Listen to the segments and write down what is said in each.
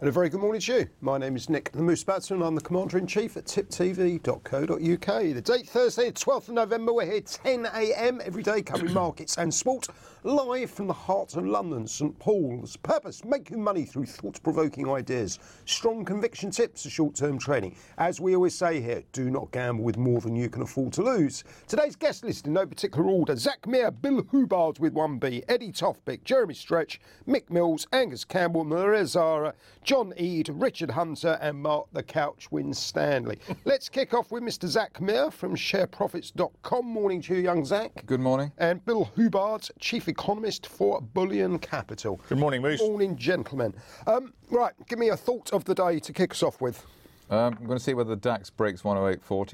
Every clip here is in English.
And a very good morning to you. My name is Nick the Moose Batson and I'm the Commander-in-Chief at tiptv.co.uk. The date Thursday, 12th of November. We're here 10 a.m. every day covering markets and sport, live from the heart of London, St Paul's. Purpose, making money through thought-provoking ideas. Strong conviction tips for short-term trading. As we always say here, do not gamble with more than you can afford to lose. Today's guest list in no particular order: Zach Meir, Bill Hubbard with 1B, Eddie Tothpick, Jeremy Stretch, Mick Mills, Angus Campbell, Maria Zara, John Eade, Richard Hunter and Mark the Couch Winstanley. Let's kick off with Mr. Zach Meir from shareprofits.com. Morning to you, young Zach. Good morning. And Bill Hubbard, Chief Economist for Bullion Capital. Good morning, Moose. Morning, gentlemen. Right, give me a thought of the day to kick us off with. I'm going to see whether the DAX breaks 108.40,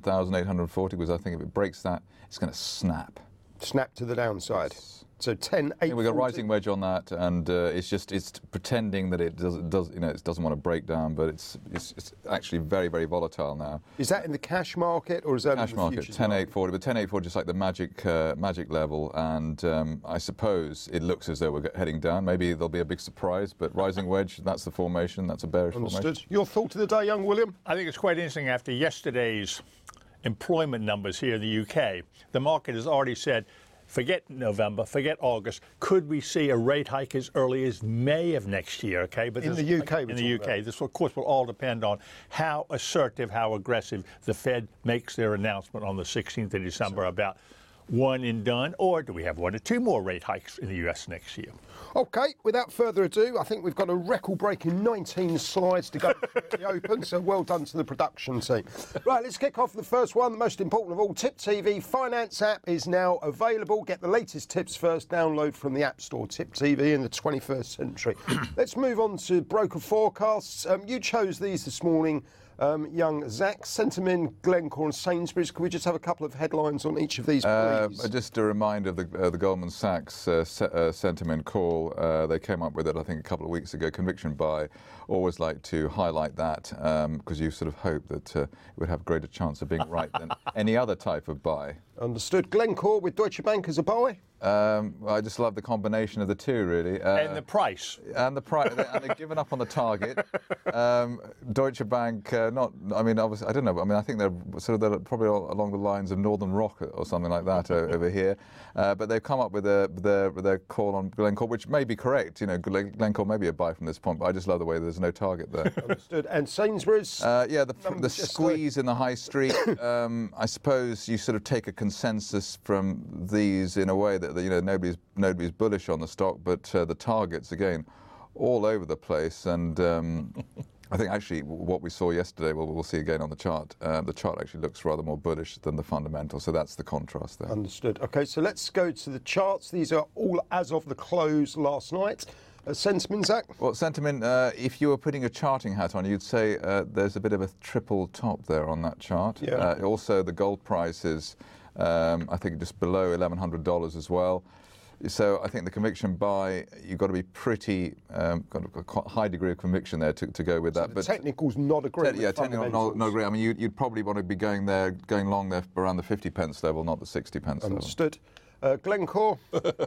10,840, because I think if it breaks that, it's going to snap. Snap to the downside. So 10,840. We've got a rising wedge on that, and it's pretending that it doesn't want to break down, but it's actually very, very volatile now. Is that in the cash market or is that cash in the market? futures 10,840, but 10,840 just like the magic level, and I suppose it looks as though we're heading down. Maybe there'll be a big surprise, but rising wedge, that's the formation. That's a bearish formation. Your thought of the day, young William? I think it's quite interesting after yesterday's employment numbers here in the UK. The market has already said, forget November, forget August. Could we see a rate hike as early as May of next year? Okay, but in the UK, this of course will all depend on how assertive, how aggressive the Fed makes their announcement on the 16th of December about one and done, or do we have one or two more rate hikes in the US next year? Okay, without further ado, I think we've got a record-breaking 19 slides to go at the open, so well done to the production team. Right, let's kick off the first one, the most important of all. Tip TV Finance app is now available. Get the latest tips first. Download from the App Store. Tip TV in the 21st century. Let's move on to broker forecasts. You chose these this morning. Young Zach, Centamin, Glencore and Sainsbury's. Can we just have a couple of headlines on each of these, please? Just a reminder of the Goldman Sachs Centamin call. They came up with it, I think, a couple of weeks ago. Conviction buy. Always like to highlight that because you sort of hope that it would have a greater chance of being right than any other type of buy. Understood. Glencore with Deutsche Bank as a buy? I just love the combination of the two, really. And the price. And they've given up on the target. Deutsche Bank, obviously, I don't know, but I think they're probably along the lines of Northern Rock or something like that over here. But they've come up with their call on Glencore, which may be correct. Glencore may be a buy from this point, but I just love the way there's no target there. Understood. And Sainsbury's? The squeeze in the high street. I suppose you sort of take a consensus from these in a way that nobody's bullish on the stock, but the targets again all over the place, and I think actually what we saw yesterday, we'll see again on the chart. The chart actually looks rather more bullish than the fundamental, so that's the contrast there. Understood. Okay, so let's go to the charts. These are all as of the close last night. Sentiment, Zach? Well, sentiment, if you were putting a charting hat on, you'd say there's a bit of a triple top there on that chart. Yeah. Also, the gold price is, I think, just below $1,100 as well. So I think the conviction buy, you've got to be pretty, got a quite high degree of conviction there to go with that. But technical's not a great. Technical not great. I mean, you'd probably want to be going long there around the 50 pence level, not the 60 pence level. Understood. Glencore?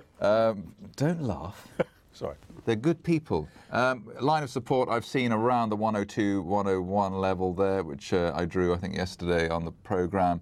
Don't laugh. Sorry. They're good people. Line of support I've seen around the 102, 101 level there, which I drew, I think, yesterday on the programme.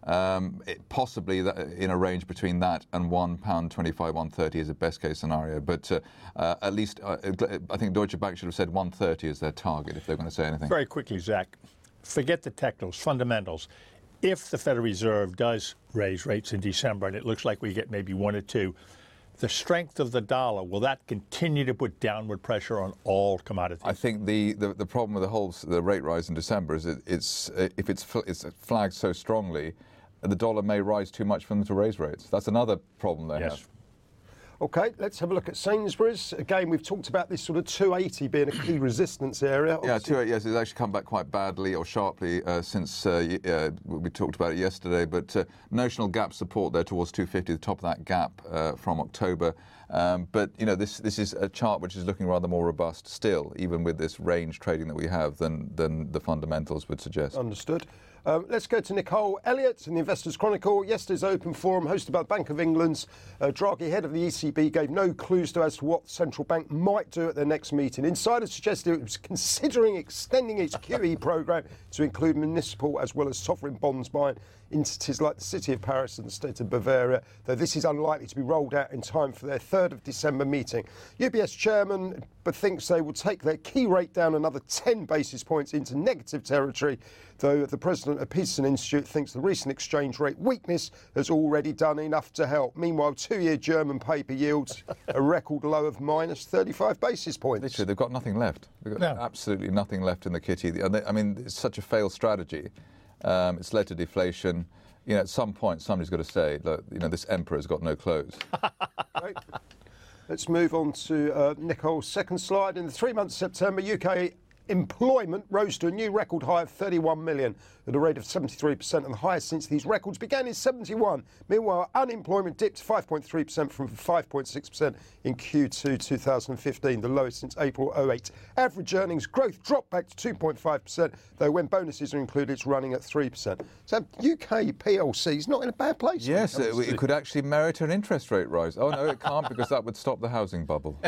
Possibly in a range between that and £1.25, 130 is a best case scenario. But at least I think Deutsche Bank should have said 130 as their target if they're going to say anything. Very quickly, Zach, forget the technicals, fundamentals. If the Federal Reserve does raise rates in December, and it looks like we get maybe one or two, the strength of the dollar, will that continue to put downward pressure on all commodities? I think the problem with the rate rise in December is if it's flagged so strongly, the dollar may rise too much for them to raise rates. That's another problem they have. Okay, let's have a look at Sainsbury's. Again, we've talked about this sort of 280 being a key resistance area. Yeah, 280, yes, it's actually come back quite badly or sharply since we talked about it yesterday. But notional gap support there towards 250, the top of that gap from October. But, this is a chart which is looking rather more robust still, even with this range trading that we have, than the fundamentals would suggest. Understood. Let's go to Nicole Elliott in the Investors Chronicle. Yesterday's open forum hosted by the Bank of England's Draghi, head of the ECB, gave no clues as to what the central bank might do at their next meeting. Insiders suggested it was considering extending its QE programme to include municipal as well as sovereign bonds buying entities like the City of Paris and the State of Bavaria, though this is unlikely to be rolled out in time for their 3rd of December meeting. UBS chairman thinks they will take their key rate down another 10 basis points into negative territory, though the president of Peterson Institute thinks the recent exchange rate weakness has already done enough to help. Meanwhile, 2-year German paper yields a record low of minus 35 basis points. Literally, they've got nothing left. They've got absolutely nothing left in the kitty. I mean, it's such a failed strategy. It's led to deflation. You know, at some point, somebody's got to say, look, you know, this emperor's got no clothes. Right. Let's move on to Nicole's second slide. In the 3 months of September, UK employment rose to a new record high of 31 million at a rate of 73%, and the highest since these records began in 71. Meanwhile, unemployment dipped 5.3% from 5.6% in Q2 2015, the lowest since April 08. Average earnings growth dropped back to 2.5%, though when bonuses are included, it's running at 3%. So UK PLC is not in a bad place. Yes, it could actually merit an interest rate rise. Oh, no, it can't, because that would stop the housing bubble.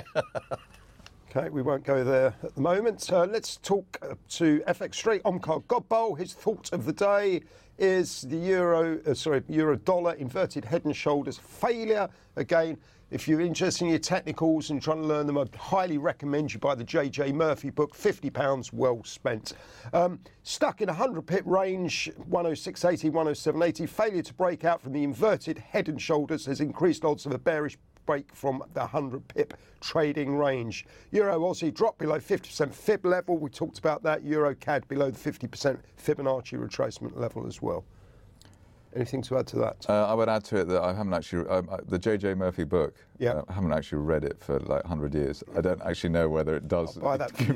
OK, we won't go there at the moment. Let's talk to FX Street. Omkar Godbole, his thought of the day is the euro-dollar inverted head and shoulders failure. Again, if you're interested in your technicals and trying to learn them, I'd highly recommend you buy the JJ Murphy book, £50 well spent. Stuck in a 100 pip range, 106.80, 107.80. Failure to break out from the inverted head and shoulders has increased odds of a bearish break from the 100 pip trading range. Euro Aussie dropped below 50% fib level. We talked about that. Euro CAD below the 50% Fibonacci retracement level as well. Anything to add to that? I would add to it that I haven't actually, the JJ Murphy book, I haven't actually read it for like 100 years. I don't actually know whether it does give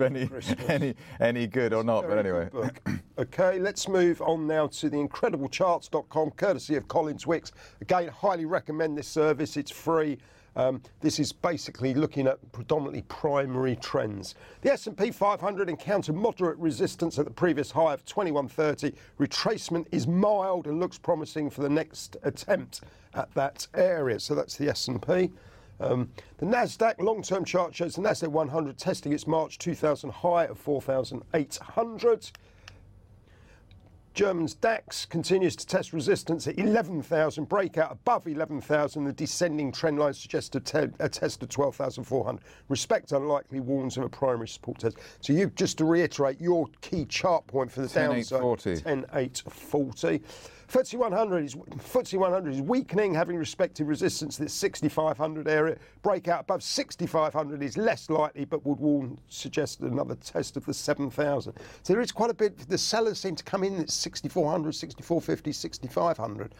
any good or not, but anyway. OK, let's move on now to the incrediblecharts.com, courtesy of Collins Wicks. Again, highly recommend this service. It's free. This is basically looking at predominantly primary trends. The S&P 500 encountered moderate resistance at the previous high of 2130. Retracement is mild and looks promising for the next attempt at that area. So that's the S&P. The Nasdaq long-term chart shows the Nasdaq 100 testing its March 2000 high of 4,800. German's DAX continues to test resistance at 11,000, breakout above 11,000. The descending trend line suggests a test of 12,400. Respect unlikely, warns of a primary support test. So you, just to reiterate, your key chart point for the downside, 10,840. FTSE 100 is weakening, having respected resistance to this 6,500 area. Breakout above 6,500 is less likely, but would suggest another test of the 7,000. So there is quite a bit. The sellers seem to come in at 6,400, 6,450, 6,500.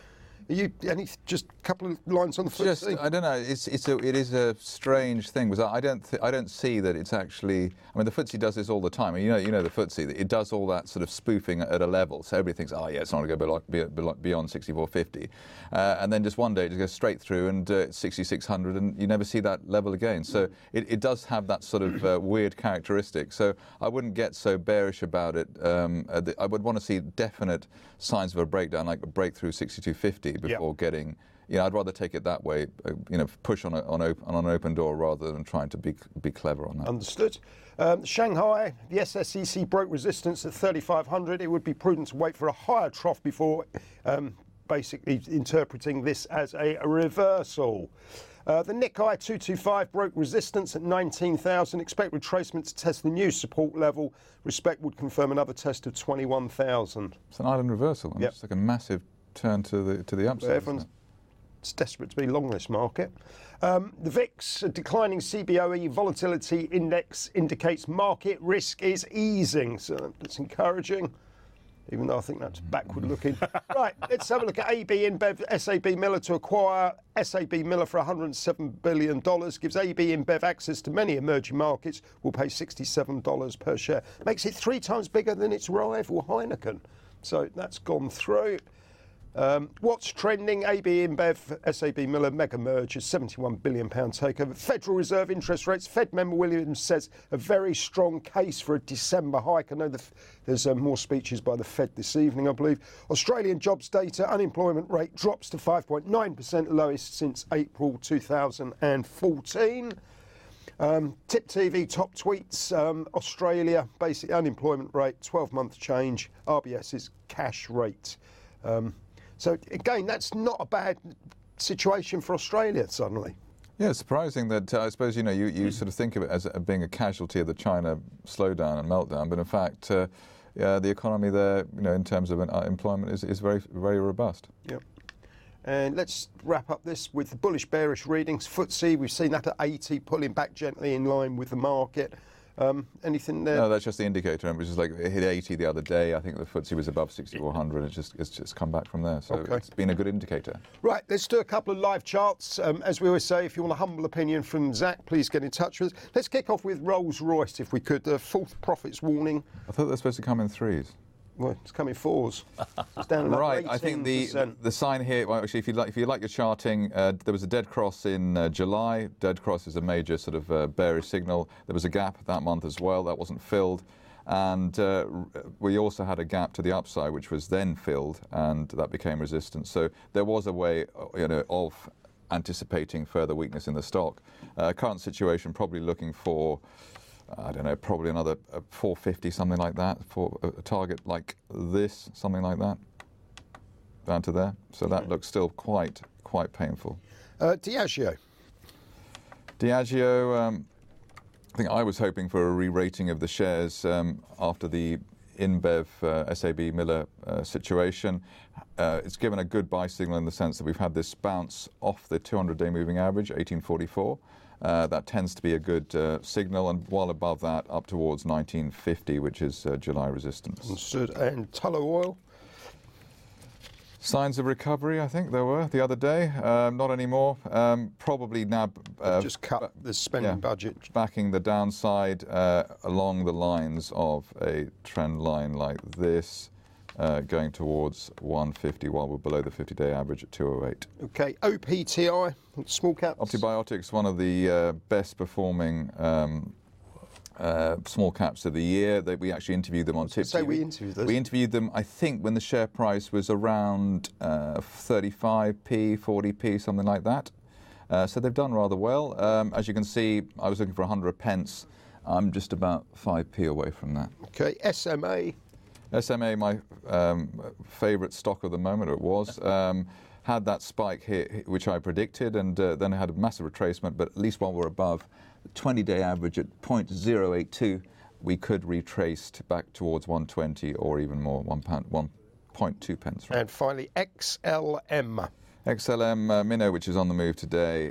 Just a couple of lines on the FTSE? I don't know. It is a strange thing because I don't see that it's actually. I mean, the FTSE does this all the time. You know the FTSE. It does all that sort of spoofing at a level. So everybody thinks, oh yeah, it's not going to go beyond 6,450, and then just one day it just goes straight through and it's 6,600, and you never see that level again. So it does have that sort of weird characteristic. So I wouldn't get so bearish about it. I would want to see definite signs of a breakdown, like a breakthrough 6,250. Before getting, I'd rather take it that way, push on an open door rather than trying to be clever on that. Understood. Shanghai, the SSEC broke resistance at 3,500. It would be prudent to wait for a higher trough before basically interpreting this as a reversal. The Nikkei 225 broke resistance at 19,000. Expect retracement to test the new support level. Respect would confirm another test of 21,000. It's an island reversal. It's like a massive turn to the upside. Everyone's desperate to be long this market. The VIX, a declining CBOE volatility index, indicates market risk is easing. So that's encouraging, even though I think that's backward looking. Right, let's have a look at AB InBev, SAB Miller to acquire SAB Miller for $107 billion. Gives AB InBev access to many emerging markets. Will pay $67 per share. Makes it 3 times bigger than its rival Heineken. So that's gone through. What's trending? AB InBev, SAB Miller mega merger, £71 billion takeover. Federal Reserve interest rates. Fed member Williams says a very strong case for a December hike. I know there's more speeches by the Fed this evening, I believe. Australian jobs data. Unemployment rate drops to 5.9%, lowest since April 2014. Tip TV top tweets. Australia, basic unemployment rate, 12-month change. RBS's cash rate. So again, that's not a bad situation for Australia suddenly. Yeah, it's surprising that I suppose you sort of think of it as being a casualty of the China slowdown and meltdown, but in fact, the economy there, in terms of employment, is very, very robust. Yep. And let's wrap up this with the bullish bearish readings. FTSE, we've seen that at 80, pulling back gently in line with the market. Anything there? No, that's just the indicator. It was just like it hit 80 the other day. I think the FTSE was above 6,400. It's just come back from there. So It's been a good indicator. Right, let's do a couple of live charts. As we always say, if you want a humble opinion from Zach, please get in touch with us. Let's kick off with Rolls-Royce, if we could. Fourth profits warning. I thought they're supposed to come in threes. Well, it's coming fours. It's down about right, 18%. I think the sign here. Well, actually, if you like your charting, there was a dead cross in July. Dead cross is a major sort of bearish signal. There was a gap that month as well that wasn't filled, and we also had a gap to the upside, which was then filled, and that became resistance. So there was a way, of anticipating further weakness in the stock. Current situation, probably looking for, I don't know, probably another 450, something like that, for a target like this, something like that, down to there. So that looks still quite painful. Diageo. Diageo, I think I was hoping for a re-rating of the shares after the InBev SAB Miller situation. It's given a good buy signal in the sense that we've had this bounce off the 200-day moving average, 1844. That tends to be a good signal, and while above that, up towards 1950, which is July resistance. Understood. And Tullow Oil? Signs of recovery, I think there were the other day. Not anymore. Probably now. Just cut the spending budget. Backing the downside along the lines of a trend line like this, going towards 150 while we're below the 50-day average at 208. Okay, OPTI, small caps. Optibiotics, one of the best performing small caps of the year. We actually interviewed them on Tip TV. We interviewed those. We interviewed them, I think, when the share price was around 35p, 40p, something like that. So they've done rather well. As you can see, I was looking for 100 pence. I'm just about 5p away from that. Okay, SMA. SMA, my favourite stock of the moment, it was. Had that spike here, which I predicted, and then it had a massive retracement, but at least while we're above the 20-day average at 0.082, we could retrace back towards 120 or even more, £1.2 pence. Right? And finally, XLM. XLM, Minnow, which is on the move today.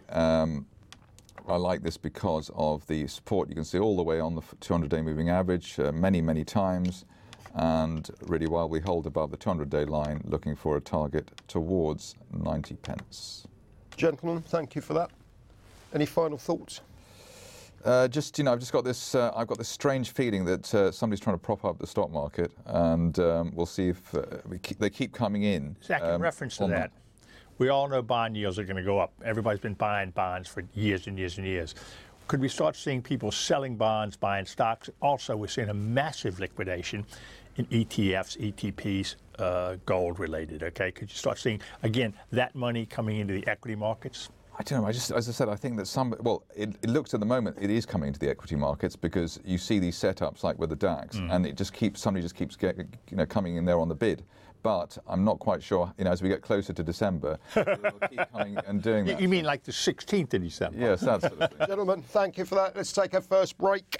I like this because of the support you can see all the way on the 200-day moving average, many times. And really, while we hold above the 200-day line, looking for a target towards 90 pence. Gentlemen, thank you for that. Any final thoughts? I've just got this. I've got this strange feeling that somebody's trying to prop up the stock market, and we'll see if they keep coming in. Zach, in reference to that, we all know bond yields are going to go up. Everybody's been buying bonds for years and years and years. Could we start seeing people selling bonds, buying stocks? Also, we're seeing a massive liquidation in ETFs, ETPs, gold related, okay? Could you start seeing, again, that money coming into the equity markets? I don't know. As I said, I think that it looks at the moment it is coming into the equity markets because you see these setups like with the DAX, and somebody just keeps coming in there on the bid. But I'm not quite sure, as we get closer to December, we'll keep coming and doing that. You mean like the 16th of December? Yes, that sort of thing. Gentlemen, thank you for that. Let's take our first break.